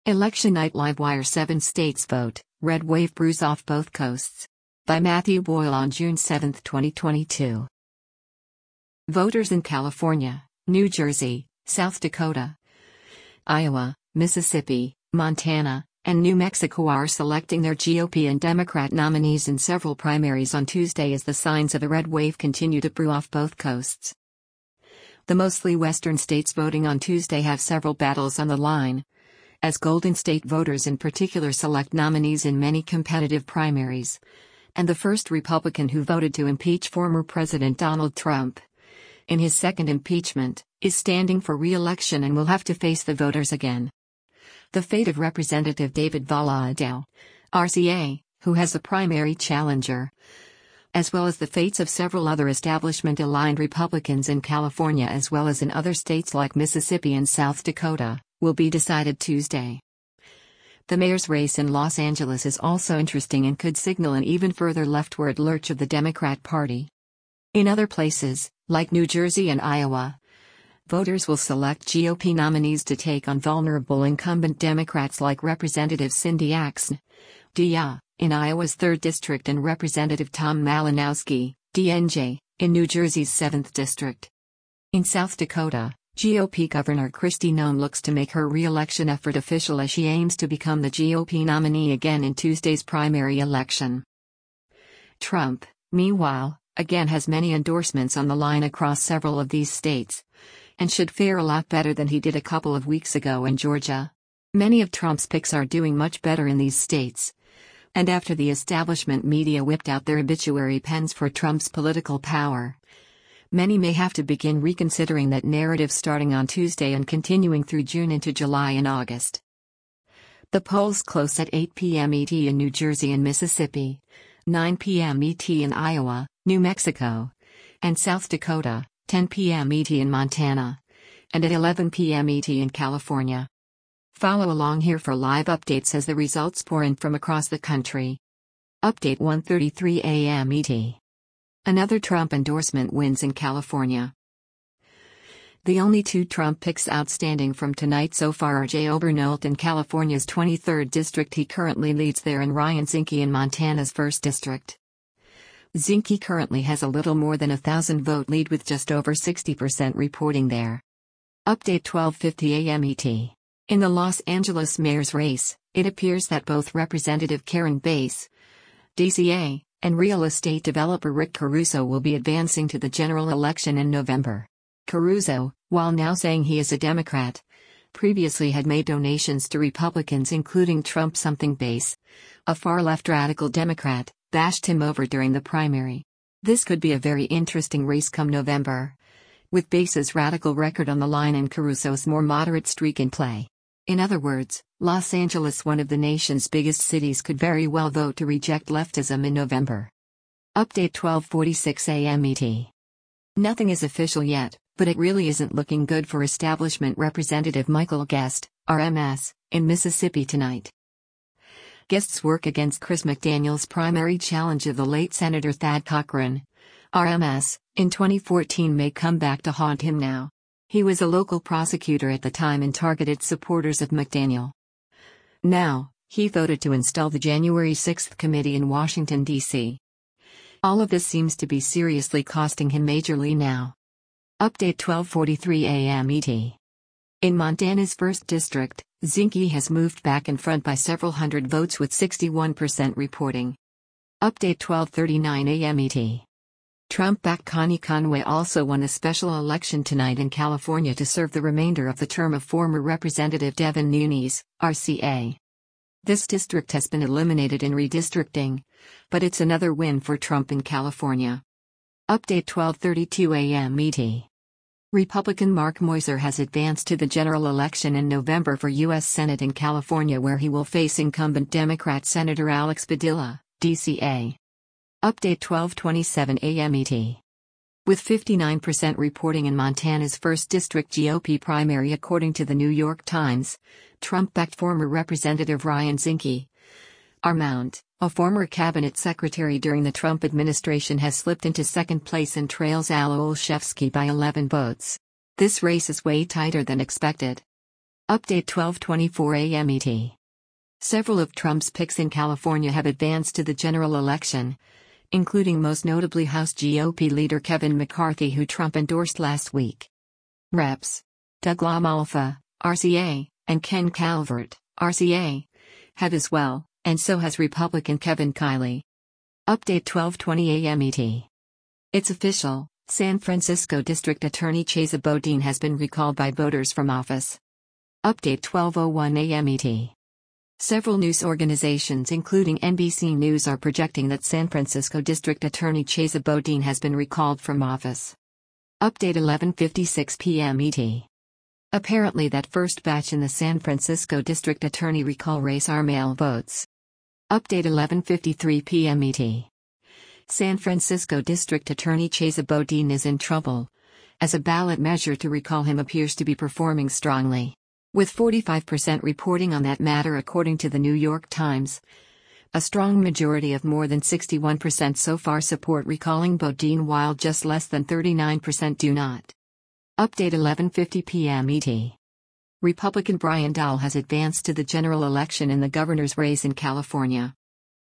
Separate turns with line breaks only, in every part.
Election Night Livewire 7 states vote, red wave brews off both coasts. By Matthew Boyle on June 7, 2022. Voters in California, New Jersey, South Dakota, Iowa, Mississippi, Montana, and New Mexico are selecting their GOP and Democrat nominees in several primaries on Tuesday as the signs of a red wave continue to brew off both coasts. The mostly western states voting on Tuesday have several battles on the line, as Golden State voters in particular select nominees in many competitive primaries. And the first Republican who voted to impeach former President Donald Trump in his second impeachment is standing for re-election and will have to face the voters again. The fate of Representative David Valadao, RCA, who has a primary challenger, as well as the fates of several other establishment-aligned Republicans in California as well as in other states like Mississippi and South Dakota, will be decided Tuesday. The mayor's race in Los Angeles is also interesting and could signal an even further leftward lurch of the Democrat Party. In other places, like New Jersey and Iowa, voters will select GOP nominees to take on vulnerable incumbent Democrats like Representative Cindy Axne, DIA, in Iowa's 3rd District and Representative Tom Malinowski, DNJ, in New Jersey's 7th District. In South Dakota, GOP Governor Kristi Noem looks to make her re-election effort official as she aims to become the GOP nominee again in Tuesday's primary election. Trump, meanwhile, again has many endorsements on the line across several of these states, and should fare a lot better than he did a couple of weeks ago in Georgia. Many of Trump's picks are doing much better in these states. And after the establishment media whipped out their obituary pens for Trump's political power, many may have to begin reconsidering that narrative starting on Tuesday and continuing through June into July and August. The polls close at 8 p.m. ET in New Jersey and Mississippi, 9 p.m. ET in Iowa, New Mexico, and South Dakota, 10 p.m. ET in Montana, and at 11 p.m. ET in California. Follow along here for live updates as the results pour in from across the country. Update 1:33 a.m. ET. Another Trump endorsement wins in California. The only two Trump picks outstanding from tonight so far are Jay Obernolt in California's 23rd District. He currently leads there, and Ryan Zinke in Montana's 1st District. Zinke currently has a little more than 1,000 vote lead with just over 60% reporting there. Update 12:50 a.m. ET. In the Los Angeles mayor's race, it appears that both Representative Karen Bass, DCA, and real estate developer Rick Caruso will be advancing to the general election in November. Caruso, while now saying he is a Democrat, previously had made donations to Republicans including Trump. Bass, a far-left radical Democrat, bashed him over during the primary. This could be a very interesting race come November, with Bass's radical record on the line and Caruso's more moderate streak in play. In other words, Los Angeles, one of the nation's biggest cities, could very well vote to reject leftism in November. Update 12:46 a.m. ET. Nothing is official yet, but it really isn't looking good for establishment Representative Michael Guest, RMS, in Mississippi tonight. Guest's work against Chris McDaniel's primary challenge of the late Senator Thad Cochran, RMS, in 2014 may come back to haunt him now. He was a local prosecutor at the time and targeted supporters of McDaniel. Now, he voted to install the January 6th committee in Washington, D.C. All of this seems to be seriously costing him majorly now. Update 12:43 a.m. ET. In Montana's 1st District, Zinke has moved back in front by several hundred votes with 61% reporting. Update 12:39 a.m. ET. Trump-backed Connie Conway also won a special election tonight in California to serve the remainder of the term of former Representative Devin Nunes, RCA. This district has been eliminated in redistricting, but it's another win for Trump in California. Update 12:32 a.m. ET. Republican Mark Moiser has advanced to the general election in November for U.S. Senate in California, where he will face incumbent Democrat Senator Alex Padilla, DCA. Update 12:27 a.m. ET. With 59% reporting in Montana's 1st District GOP primary according to the New York Times, Trump-backed former Representative Ryan Zinke, Armount, a former cabinet secretary during the Trump administration, has slipped into second place and trails Al Olszewski by 11 votes. This race is way tighter than expected. Update 12:24 a.m. ET. Several of Trump's picks in California have advanced to the general election, including most notably House GOP leader Kevin McCarthy, who Trump endorsed last week. Reps. Doug LaMalfa, RCA, and Ken Calvert, RCA, have as well, and so has Republican Kevin Kiley. Update 12:20 a.m. ET. It's official, San Francisco District Attorney Chesa Boudin has been recalled by voters from office. Update 12:01 a.m. ET. Several news organizations including NBC News are projecting that San Francisco District Attorney Chesa Boudin has been recalled from office. Update 11:56 p.m. ET. Apparently that first batch in the San Francisco District Attorney recall race are mail votes. Update 11:53 p.m. ET. San Francisco District Attorney Chesa Boudin is in trouble, as a ballot measure to recall him appears to be performing strongly, with 45% reporting on that matter according to the New York Times. A strong majority of more than 61% so far support recalling Boudin, while just less than 39% do not. Update 11:50 p.m. ET. Republican Brian Dahl has advanced to the general election in the governor's race in California.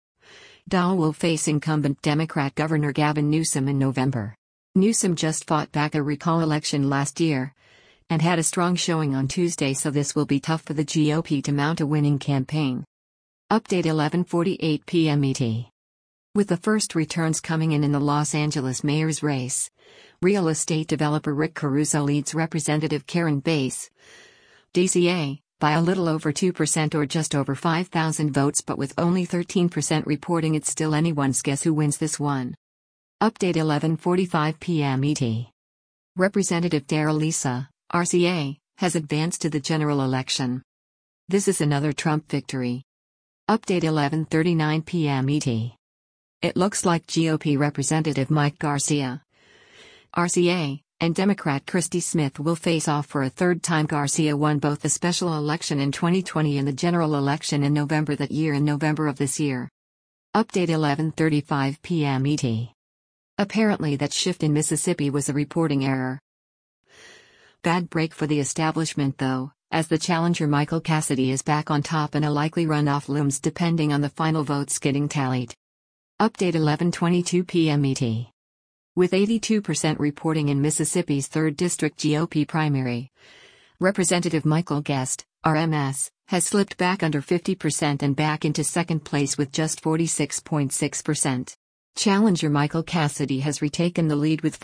Dahl will face incumbent Democrat Governor Gavin Newsom in November. Newsom just fought back a recall election last year and had a strong showing on Tuesday, so this will be tough for the GOP to mount a winning campaign. Update 11:48 p.m. ET. With the first returns coming in the Los Angeles mayor's race, real estate developer Rick Caruso leads Representative Karen Bass, DCA, by a little over 2% or just over 5,000 votes, but with only 13% reporting, it's still anyone's guess who wins this one. Update 11:45 p.m. ET. Representative Darrell Issa, RCA, has advanced to the general election. This is another Trump victory. Update 11:39 p.m. ET. It looks like GOP Representative Mike Garcia, RCA, and Democrat Christy Smith will face off for a third time. Garcia won both the special election in 2020 and the general election in November that year in November of this year. Update 11:35 p.m. ET. Apparently that shift in Mississippi was a reporting error. Bad break for the establishment though, as the challenger Michael Cassidy is back on top and a likely runoff looms depending on the final votes getting tallied. Update 11:22 p.m. ET. With 82% reporting in Mississippi's 3rd District GOP primary, Representative Michael Guest, RMS, has slipped back under 50% and back into second place with just 46.6%. Challenger Michael Cassidy has retaken the lead with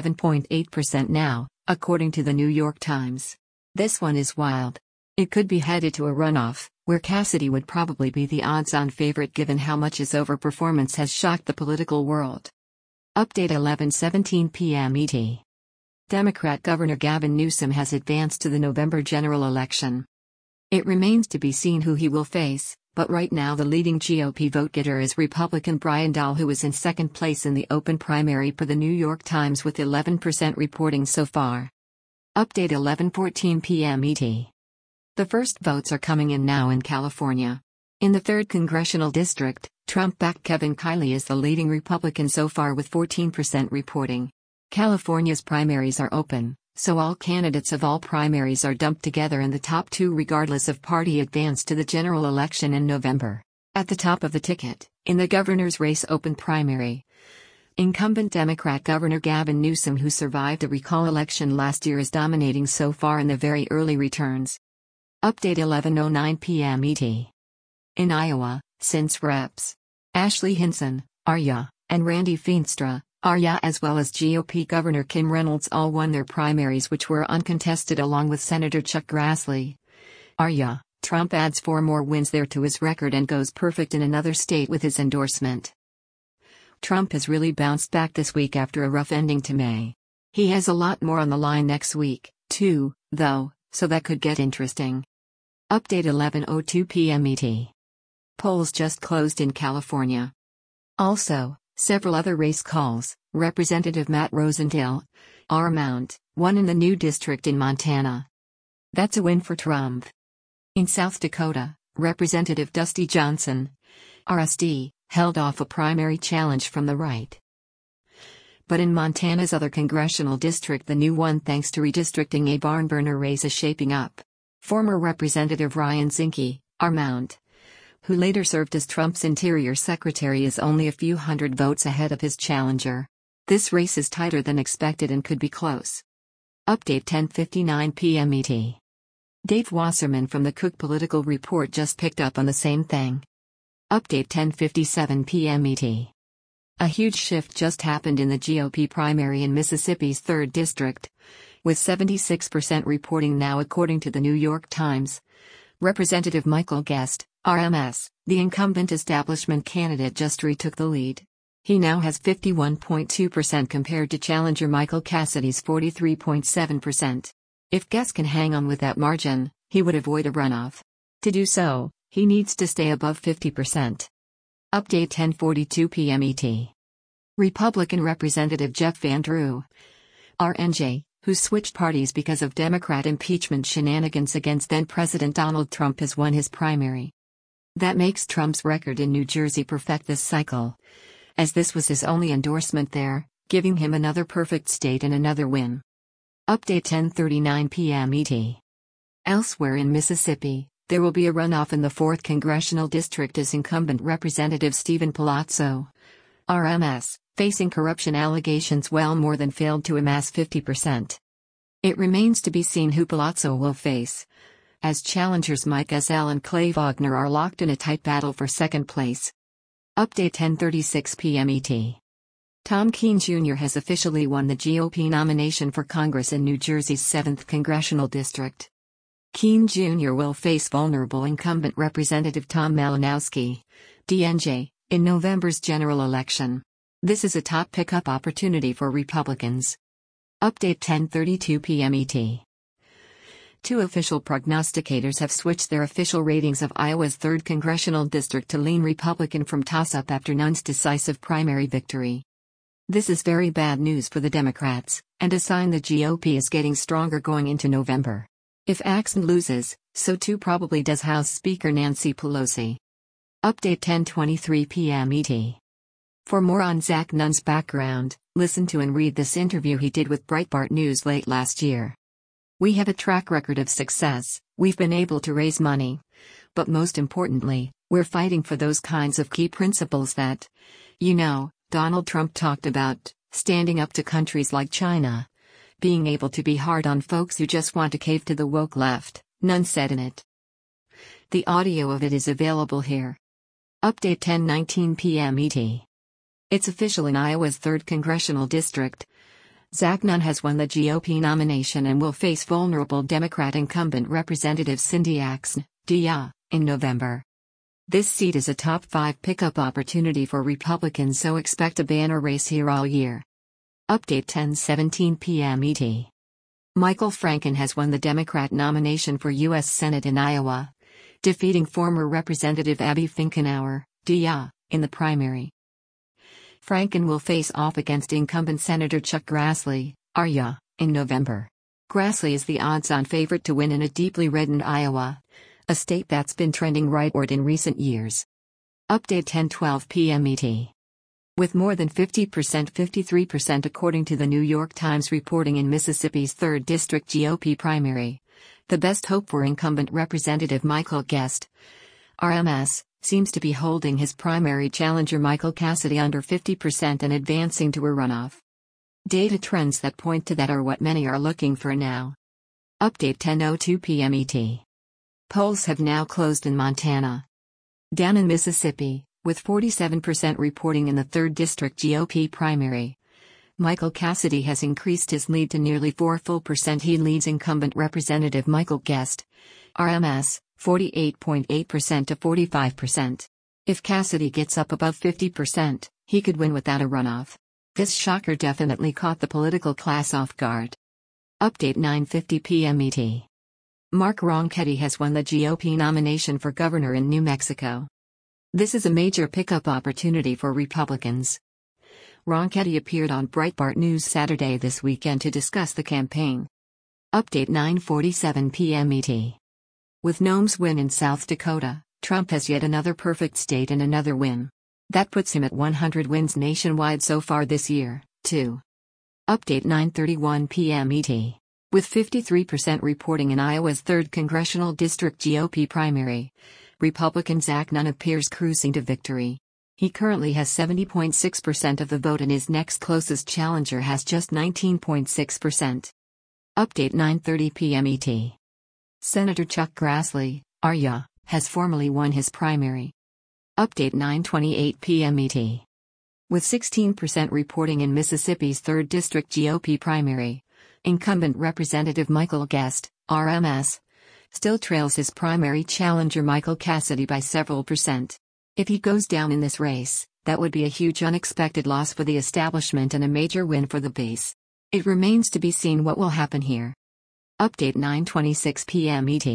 47.8% now, according to the New York Times. This one is wild. It could be headed to a runoff, where Cassidy would probably be the odds-on favorite given how much his overperformance has shocked the political world. Update 11:17 p.m. ET. Democrat Governor Gavin Newsom has advanced to the November general election. It remains to be seen who he will face, but right now the leading GOP vote-getter is Republican Brian Dahl, who is in second place in the open primary per the New York Times with 11% reporting so far. Update 11:14 p.m. ET. The first votes are coming in now in California. In the 3rd Congressional District, Trump-backed Kevin Kiley is the leading Republican so far with 14% reporting. California's primaries are open, so all candidates of all primaries are dumped together in the top 2 regardless of party advance to the general election in November. At the top of the ticket, in the governor's race open primary, incumbent Democrat Governor Gavin Newsom, who survived a recall election last year, is dominating so far in the very early returns. Update 11:09 p.m. ET. In Iowa, since Reps. Ashley Hinson, Arya, and Randy Feenstra, Arya, as well as GOP Governor Kim Reynolds all won their primaries, which were uncontested, along with Senator Chuck Grassley. Arya, Trump adds 4 more wins there to his record and goes perfect in another state with his endorsement. Trump has really bounced back this week after a rough ending to May. He has a lot more on the line next week, too, though, so that could get interesting. Update 11:02 p.m. ET. Polls just closed in California. Also, several other race calls. Representative Matt Rosendale, R-Mount, won in the new district in Montana. That's a win for Trump. In South Dakota, Representative Dusty Johnson, RSD, held off a primary challenge from the right. But in Montana's other congressional district, the new one thanks to redistricting, a barn burner race is shaping up. Former Representative Ryan Zinke, R-Mount, who later served as Trump's Interior Secretary, is only a few hundred votes ahead of his challenger. This race is tighter than expected and could be close. Update 10:59 p.m. ET. Dave Wasserman from the Cook Political Report just picked up on the same thing. Update 10:57 p.m. ET. A huge shift just happened in the GOP primary in Mississippi's 3rd District, with 76% reporting now according to the New York Times. Representative Michael Guest, RMS, the incumbent establishment candidate, just retook the lead. He now has 51.2% compared to challenger Michael Cassidy's 43.7%. If Guest can hang on with that margin, he would avoid a runoff. To do so, he needs to stay above 50%. Update 10:42 p.m. ET. Republican Representative Jeff Van Drew, RNJ, who switched parties because of Democrat impeachment shenanigans against then-President Donald Trump, has won his primary. That makes Trump's record in New Jersey perfect this cycle, as this was his only endorsement there, giving him another perfect state and another win. Update 10:39 p.m. ET. Elsewhere in Mississippi, there will be a runoff in the 4th Congressional District as incumbent Representative Stephen Palazzo, RMS, facing corruption allegations, well more than failed to amass 50%. It remains to be seen who Palazzo will face, as challengers Mike Ezell and Clay Wagner are locked in a tight battle for second place. Update 10:36 p.m. ET. Tom Keene Jr. has officially won the GOP nomination for Congress in New Jersey's 7th Congressional District. Keene Jr. will face vulnerable incumbent Representative Tom Malinowski, DNJ, in November's general election. This is a top pickup opportunity for Republicans. Update 10:32 p.m. ET. Two official prognosticators have switched their official ratings of Iowa's 3rd Congressional District to lean Republican from toss-up after Nunn's decisive primary victory. This is very bad news for the Democrats, and a sign the GOP is getting stronger going into November. If Axon loses, so too probably does House Speaker Nancy Pelosi. Update 10:23 p.m. ET. For more on Zach Nunn's background, listen to and read this interview he did with Breitbart News late last year. We have a track record of success, we've been able to raise money. But most importantly, we're fighting for those kinds of key principles that, Donald Trump talked about, standing up to countries like China. Being able to be hard on folks who just want to cave to the woke left, Nunn said in it. The audio of it is available here. Update 10:19 p.m. ET. It's official in Iowa's 3rd Congressional District. Zach Nunn has won the GOP nomination and will face vulnerable Democrat incumbent Representative Cindy Axne, DIA, in November. This seat is a top 5 pickup opportunity for Republicans, so expect a banner race here all year. Update 10:17 p.m. ET. Michael Franken has won the Democrat nomination for U.S. Senate in Iowa, defeating former Representative Abby Finkenauer, DIA, in the primary. Franken will face off against incumbent Senator Chuck Grassley, RYA, in November. Grassley is the odds-on favorite to win in a deeply reddened Iowa, a state that's been trending rightward in recent years. Update 10:12 p.m. ET. With more than 50%, 53% according to the New York Times reporting in Mississippi's 3rd District GOP primary, the best hope for incumbent Representative Michael Guest, RMS, seems to be holding his primary challenger Michael Cassidy under 50% and advancing to a runoff. Data trends that point to that are what many are looking for now. Update 10:02 p.m. ET. Polls have now closed in Montana. Down in Mississippi, with 47% reporting in the 3rd District GOP primary, Michael Cassidy has increased his lead to nearly 4 full percent. He leads incumbent Representative Michael Guest, RMS, 48.8% to 45%. If Cassidy gets up above 50%, he could win without a runoff. This shocker definitely caught the political class off guard. Update 9:50 p.m. ET. Mark Ronchetti has won the GOP nomination for governor in New Mexico. This is a major pickup opportunity for Republicans. Ronchetti appeared on Breitbart News Saturday this weekend to discuss the campaign. Update 9:47 p.m. ET. With Noem's win in South Dakota, Trump has yet another perfect state and another win. That puts him at 100 wins nationwide so far this year, too. Update 9:31 p.m. ET. With 53% reporting in Iowa's 3rd Congressional District GOP primary, Republican Zach Nunn appears cruising to victory. He currently has 70.6% of the vote and his next closest challenger has just 19.6%. Update 9:30 p.m. ET. Senator Chuck Grassley, Arya, has formally won his primary. Update 9:28 p.m. ET. With 16% reporting in Mississippi's 3rd District GOP primary, incumbent Representative Michael Guest, RMS, still trails his primary challenger Michael Cassidy by several percent. If he goes down in this race, that would be a huge unexpected loss for the establishment and a major win for the base. It remains to be seen what will happen here. Update 9:26 p.m. ET.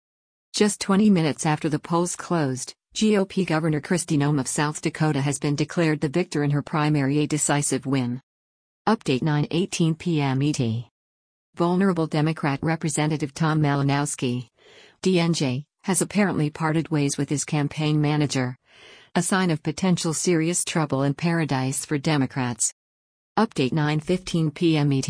Just 20 minutes after the polls closed, GOP Governor Kristi Noem of South Dakota has been declared the victor in her primary, a decisive win. Update 9:18 p.m. ET. Vulnerable Democrat Representative Tom Malinowski, DNJ, has apparently parted ways with his campaign manager, a sign of potential serious trouble in paradise for Democrats. Update 9:15 p.m. ET.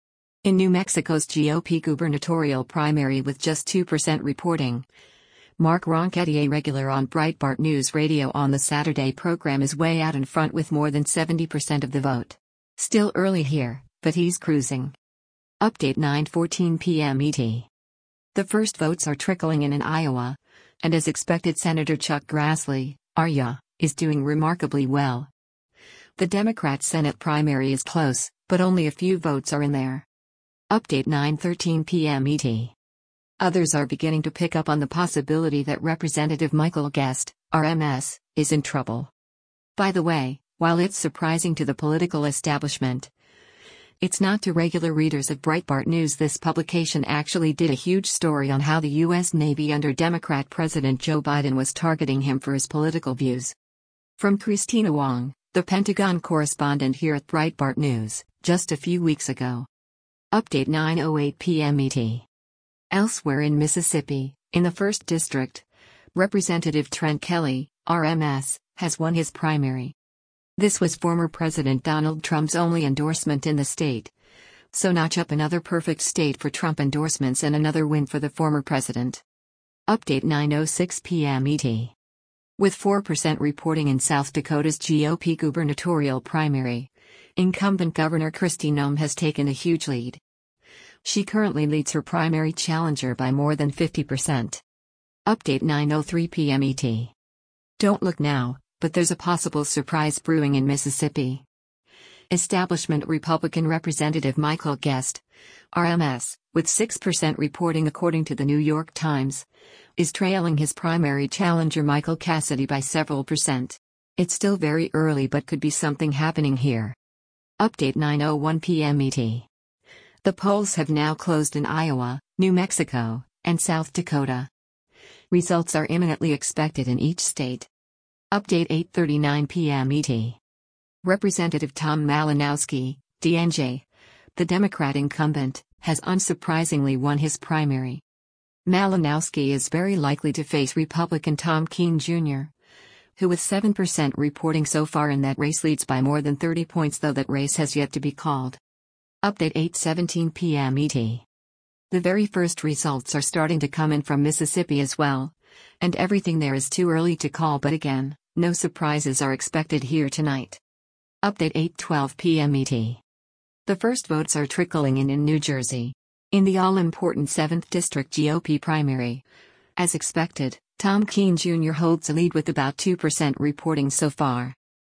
In New Mexico's GOP gubernatorial primary with just 2% reporting, Mark Ronchetti, a regular on Breitbart News Radio on the Saturday program, is way out in front with more than 70% of the vote. Still early here, but he's cruising. Update 9:14 p.m. ET. The first votes are trickling in Iowa, and as expected, Senator Chuck Grassley, Arya, is doing remarkably well. The Democrat Senate primary is close, but only a few votes are in there. Update 9:13 p.m. ET. Others are beginning to pick up on the possibility that Representative Michael Guest, RMS, is in trouble. By the way, while it's surprising to the political establishment, it's not to regular readers of Breitbart News. This publication actually did a huge story on how the U.S. Navy under Democrat President Joe Biden was targeting him for his political views. From Christina Wong, the Pentagon correspondent here at Breitbart News, just a few weeks ago. Update 9:08 p.m. ET. Elsewhere in Mississippi, in the 1st District, Representative Trent Kelly, RMS, has won his primary. This was former President Donald Trump's only endorsement in the state, so notch up another perfect state for Trump endorsements and another win for the former president. Update 9:06 p.m. ET. With 4% reporting in South Dakota's GOP gubernatorial primary, incumbent Governor Kristi Noem has taken a huge lead. She currently leads her primary challenger by more than 50%. Update 9:03 p.m. ET. Don't look now, but there's a possible surprise brewing in Mississippi. Establishment Republican Representative Michael Guest, RMS, with 6% reporting according to the New York Times, is trailing his primary challenger Michael Cassidy by several percent. It's still very early but could be something happening here. Update 9:01 p.m. ET. The polls have now closed in Iowa, New Mexico, and South Dakota. Results are imminently expected in each state. Update 8:39 p.m. ET. Representative Tom Malinowski, DNJ, the Democrat incumbent, has unsurprisingly won his primary. Malinowski is very likely to face Republican Tom Kean Jr., who with 7% reporting so far in that race leads by more than 30 points, though that race has yet to be called. Update 8:17 p.m. ET. The very first results are starting to come in from Mississippi as well, and everything there is too early to call, but again, no surprises are expected here tonight. Update 8:12 p.m. ET. The first votes are trickling in New Jersey. In the all-important 7th District GOP primary, as expected, Tom Kean Jr. holds a lead with about 2% reporting so far.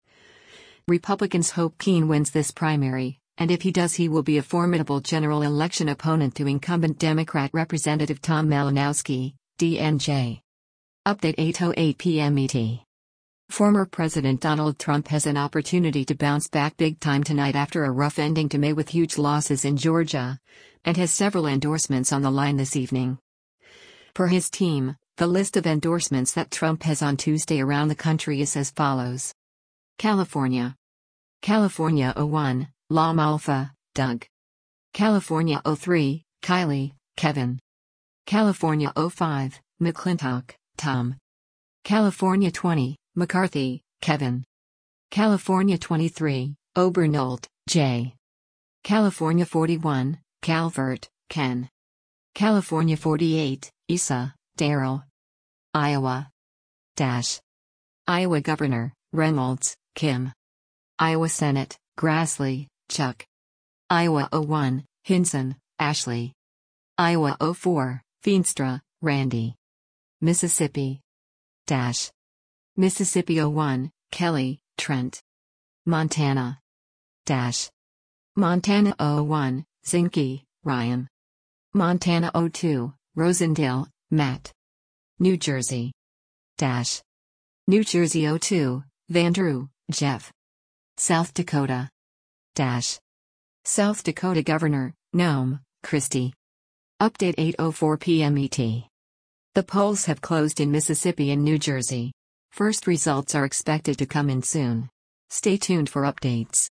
Republicans hope Kean wins this primary, and if he does, he will be a formidable general election opponent to incumbent Democrat Representative Tom Malinowski, DNJ. Update 8:08 p.m. ET. Former President Donald Trump has an opportunity to bounce back big time tonight after a rough ending to May with huge losses in Georgia, and has several endorsements on the line this evening. Per his team, the list of endorsements that Trump has on Tuesday around the country is as follows. California. California 01, Lom Alpha, Doug. California 03, Kylie, Kevin. California 05, McClintock, Tom. California 20, McCarthy, Kevin. California 23, Obernolt, Jay. California 41, Calvert, Ken. California 48, Issa, Daryl. Iowa. Dash. Iowa Governor, Reynolds, Kim. Iowa Senate, Grassley, Chuck. Iowa 01, Hinson, Ashley. Iowa 04, Feenstra, Randy. Mississippi. Dash. Mississippi 01, Kelly, Trent. Montana. Dash. Montana 01, Zinke, Ryan. Montana 02, Rosendale, Matt. New Jersey. Dash. New Jersey 02, Vandrew, Jeff. South Dakota. Dash. South Dakota Governor, Noam, Christie. Update 8:04 p.m. ET. The polls have closed in Mississippi and New Jersey. First results are expected to come in soon. Stay tuned for updates.